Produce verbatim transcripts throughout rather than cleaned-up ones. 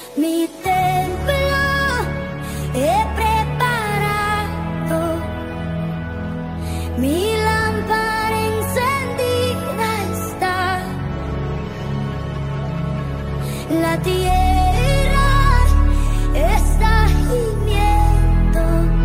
Mi templo he preparado, mi lámpara encendida está. La tierra está gimiendo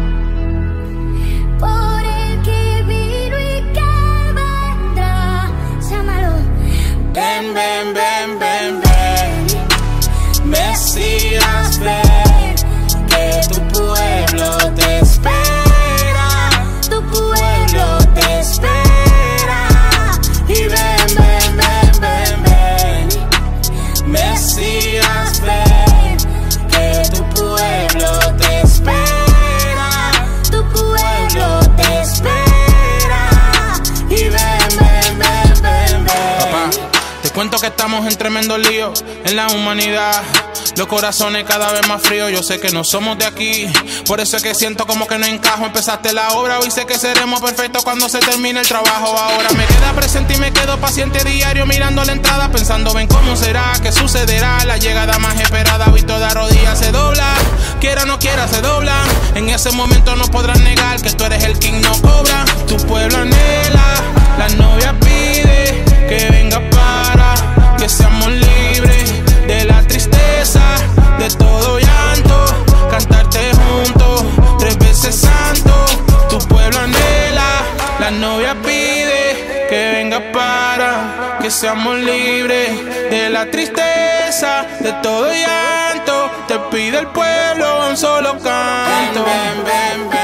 por el que vino y que vendrá. Llámalo. Ven, ven, ven, ven, ven, Mesías, ven, que tu pueblo te espera, Tu pueblo te espera. Y ven, ven, ven, ven, ven, Mesías, ven, que tu pueblo te espera, tu pueblo te espera. Y ven, ven, ven, ven, ven. Papá, te cuento que estamos en tremendo lío en la humanidad. Los corazones cada vez más fríos, yo sé que no somos de aquí. Por eso es que siento como que no encajo. Empezaste la obra, hoy sé que seremos perfectos cuando se termine el trabajo. Ahora me queda presente y me quedo paciente diario, mirando la entrada, pensando ven cómo será, qué sucederá. La llegada más esperada, hoy toda rodilla se dobla. Quiera o no quiera se doblan. En ese momento no podrán negar que tú eres el king, no cobra. Tu pueblo anhela, la novia pide que venga para que seamos libres de la tristeza, de todo llanto, cantarte juntos, tres veces santo. Tu pueblo anhela, la novia pide que venga para que seamos libres de la tristeza, de todo llanto. Te pide el pueblo un solo canto. Ven, ven, ven,